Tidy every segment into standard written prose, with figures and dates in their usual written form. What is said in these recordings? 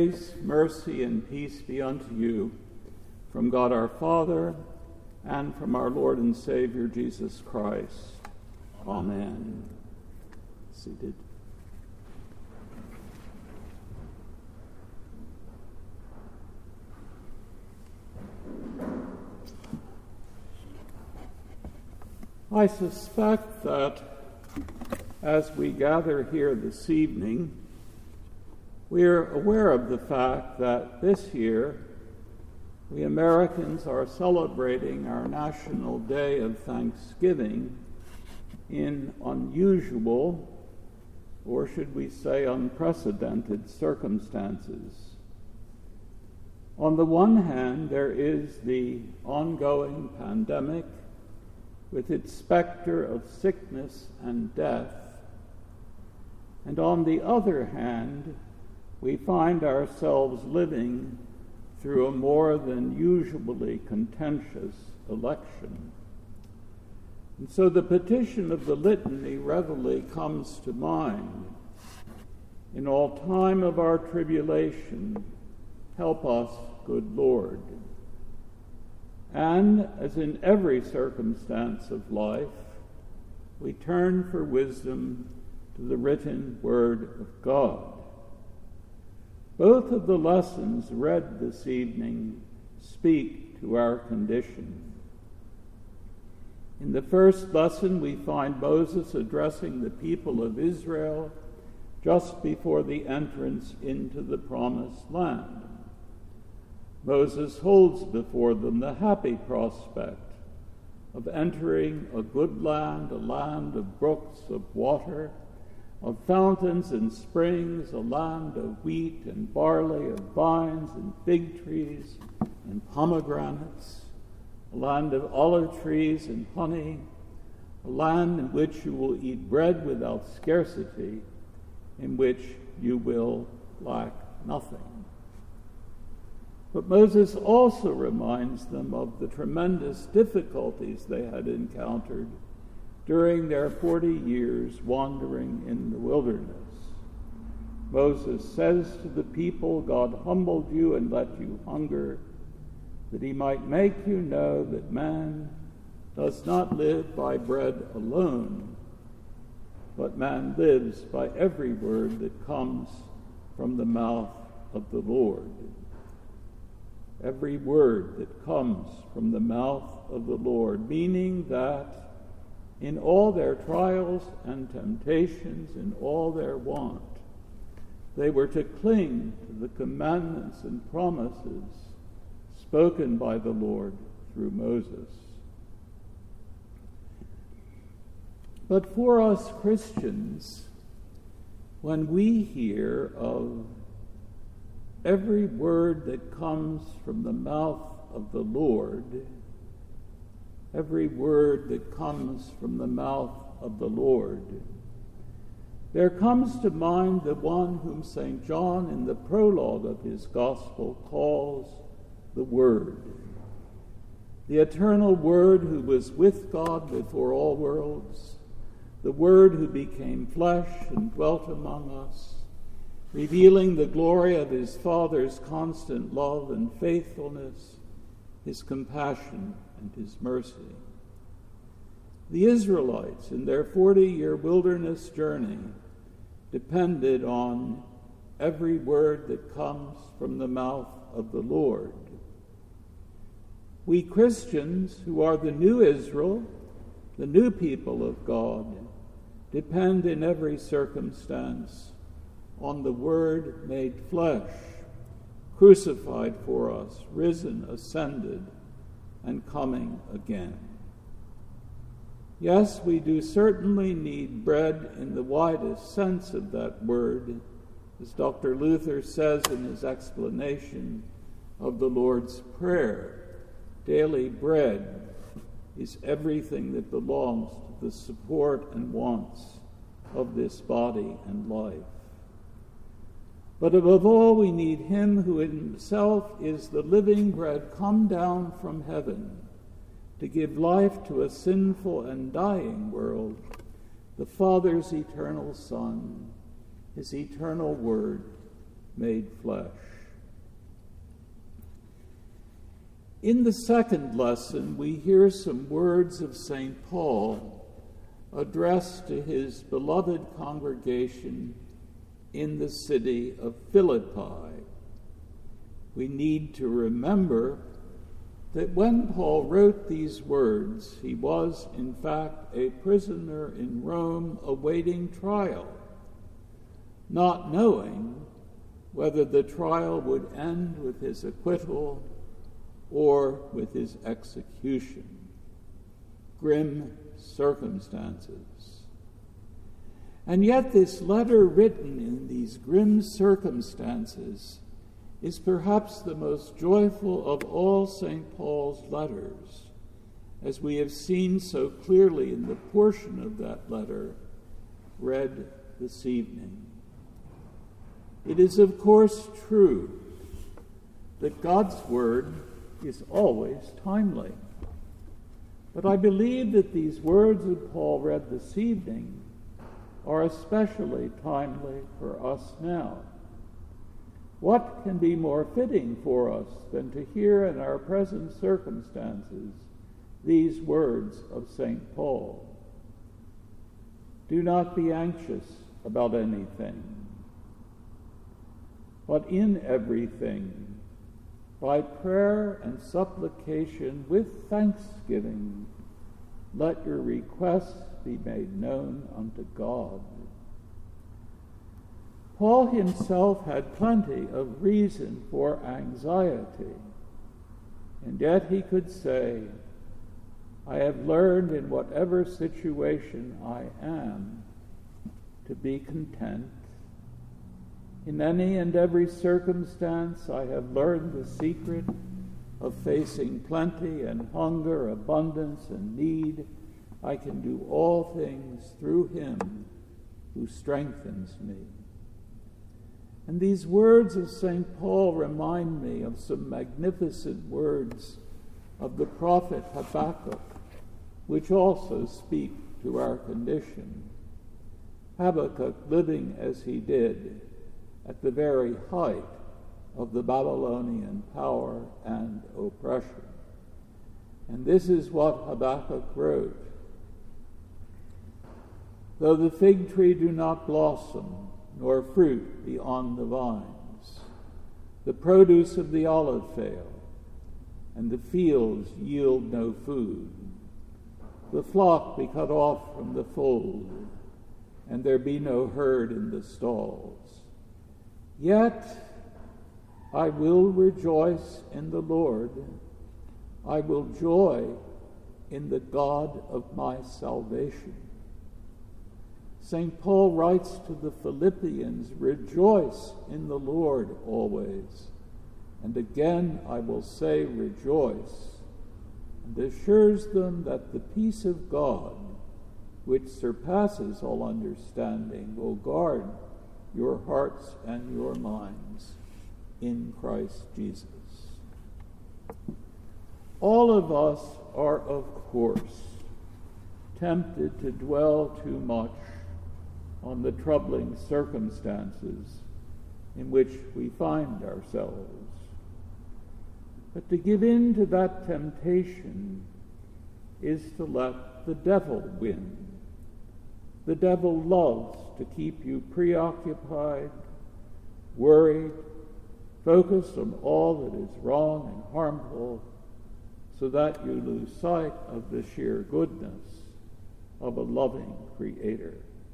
Grace, mercy, and peace be unto you from God our Father and from our Lord and Savior Jesus Christ. Amen. Seated. I suspect that as we gather here this evening, we are aware of the fact that this year we Americans are celebrating our National Day of Thanksgiving in unusual, or should we say unprecedented, circumstances. On the one hand, there is the ongoing pandemic with its specter of sickness and death, and on the other hand, we find ourselves living through a more than usually contentious election. And so the petition of the litany readily comes to mind. In all time of our tribulation, help us, good Lord. And as in every circumstance of life, we turn for wisdom to the written word of God. Both of the lessons read this evening speak to our condition. In the first lesson, we find Moses addressing the people of Israel just before the entrance into the promised land. Moses holds before them the happy prospect of entering a good land, a land of brooks of water, of fountains and springs, a land of wheat and barley, of vines and fig trees and pomegranates, a land of olive trees and honey, a land in which you will eat bread without scarcity, in which you will lack nothing. But Moses also reminds them of the tremendous difficulties they had encountered during their 40 years wandering in the wilderness. Moses says to the people, God humbled you and let you hunger, that he might make you know that man does not live by bread alone, but man lives by every word that comes from the mouth of the Lord. Every word that comes from the mouth of the Lord, meaning that in all their trials and temptations, in all their want, they were to cling to the commandments and promises spoken by the Lord through Moses. But for us Christians, when we hear of every word that comes from the mouth of the Lord, every word that comes from the mouth of the Lord, there comes to mind the one whom St. John in the prologue of his gospel calls the Word, the eternal Word who was with God before all worlds, the Word who became flesh and dwelt among us, revealing the glory of his Father's constant love and faithfulness, his compassion and his mercy. The Israelites, in their 40-year wilderness journey, depended on every word that comes from the mouth of the Lord. We Christians, who are the new Israel, the new people of God, depend in every circumstance on the Word made flesh, crucified for us, risen, ascended, and coming again. Yes, we do certainly need bread in the widest sense of that word, as Dr. Luther says in his explanation of the Lord's Prayer. Daily bread is everything that belongs to the support and wants of this body and life. But above all, we need him who in himself is the living bread come down from heaven to give life to a sinful and dying world, the Father's eternal Son, his eternal Word made flesh. In the second lesson, we hear some words of St. Paul addressed to his beloved congregation in the city of Philippi. We need to remember that when Paul wrote these words, he was in fact a prisoner in Rome awaiting trial, not knowing whether the trial would end with his acquittal or with his execution. Grim circumstances. And yet this letter written in these grim circumstances is perhaps the most joyful of all St. Paul's letters, as we have seen so clearly in the portion of that letter read this evening. It is, of course, true that God's word is always timely. But I believe that these words that Paul read this evening are especially timely for us now. What can be more fitting for us than to hear in our present circumstances these words of St. Paul? Do not be anxious about anything, but in everything, by prayer and supplication with thanksgiving, let your requests be made known unto God. Paul himself had plenty of reason for anxiety, and yet he could say, I have learned in whatever situation I am to be content. In any and every circumstance, I have learned the secret of facing plenty and hunger, abundance and need. I can do all things through him who strengthens me. And these words of St. Paul remind me of some magnificent words of the prophet Habakkuk, which also speak to our condition. Habakkuk, living as he did, at the very height of the Babylonian power and oppression. And this is what Habakkuk wrote. Though the fig tree do not blossom, nor fruit be on the vines, the produce of the olive fail, and the fields yield no food, the flock be cut off from the fold, and there be no herd in the stalls. Yet I will rejoice in the Lord. I will joy in the God of my salvation. St. Paul writes to the Philippians, rejoice in the Lord always. And again I will say rejoice, and assures them that the peace of God, which surpasses all understanding, will guard your hearts and your minds in Christ Jesus. All of us are, of course, tempted to dwell too much on the troubling circumstances in which we find ourselves. But to give in to that temptation is to let the devil win. The devil loves to keep you preoccupied, worried, focused on all that is wrong and harmful, so that you lose sight of the sheer goodness of a loving Creator.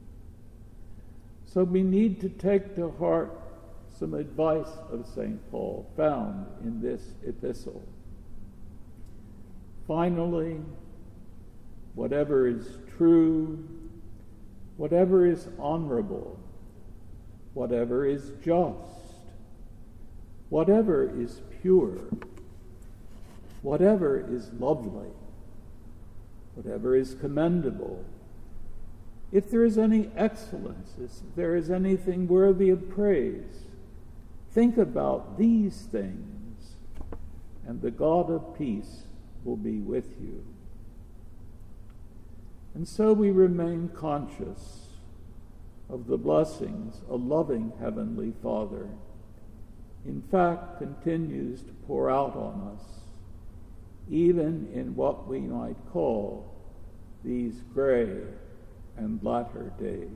So we need to take to heart some advice of St. Paul found in this epistle. Finally, whatever is true, whatever is honorable, whatever is just, whatever is pure, whatever is lovely, whatever is commendable, if there is any excellence, if there is anything worthy of praise, think about these things, and the God of peace will be with you. And so we remain conscious of the blessings a loving Heavenly Father, in fact, continues to pour out on us even in what we might call these gray and latter days.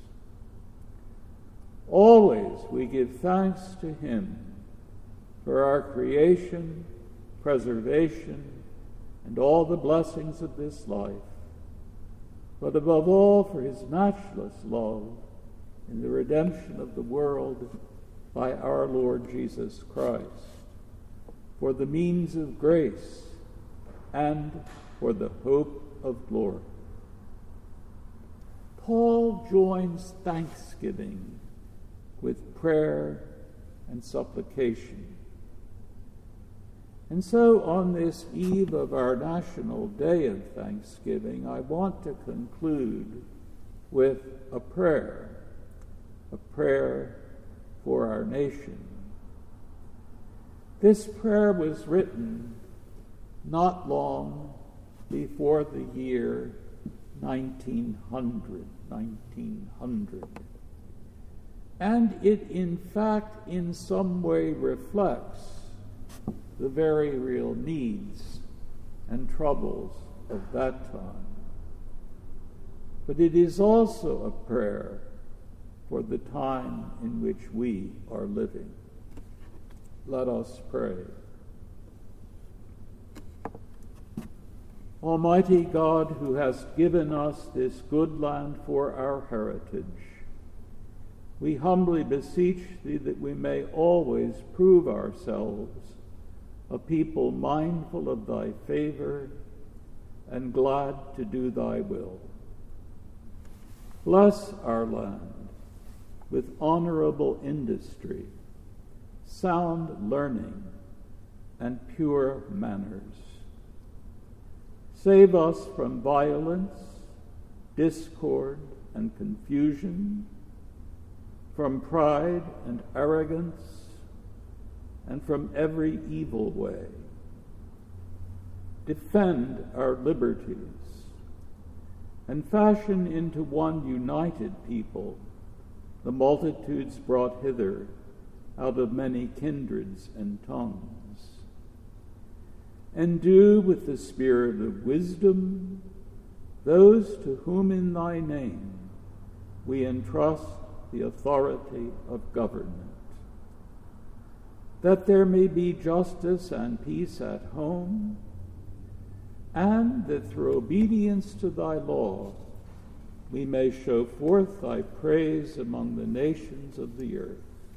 Always we give thanks to him for our creation, preservation, and all the blessings of this life, but above all for his matchless love in the redemption of the world by our Lord Jesus Christ, for the means of grace and for the hope of glory. Paul joins thanksgiving with prayer and supplication. And so on this eve of our National Day of Thanksgiving, I want to conclude with a prayer for our nation. This prayer was written not long before the year 1900. And it, in fact, in some way reflects the very real needs and troubles of that time. But it is also a prayer for the time in which we are living. Let us pray. Almighty God, who hast given us this good land for our heritage, we humbly beseech thee that we may always prove ourselves a people mindful of thy favor and glad to do thy will. Bless our land with honorable industry, sound learning, and pure manners. Save us from violence, discord, and confusion, from pride and arrogance, and from every evil way. Defend our liberties, and fashion into one united people the multitudes brought hither out of many kindreds and tongues. Endue with the spirit of wisdom those to whom in thy name we entrust the authority of government, that there may be justice and peace at home, and that through obedience to thy law we may show forth thy praise among the nations of the earth.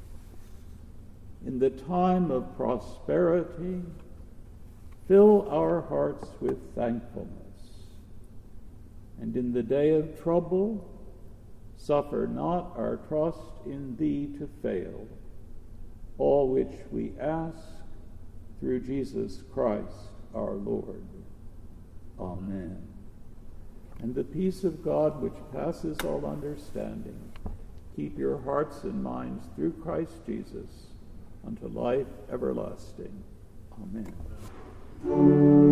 In the time of prosperity, fill our hearts with thankfulness, and in the day of trouble, suffer not our trust in thee to fail, all which we ask through Jesus Christ our Lord. Amen. And the peace of God, which passes all understanding, keep your hearts and minds through Christ Jesus unto life everlasting. Amen.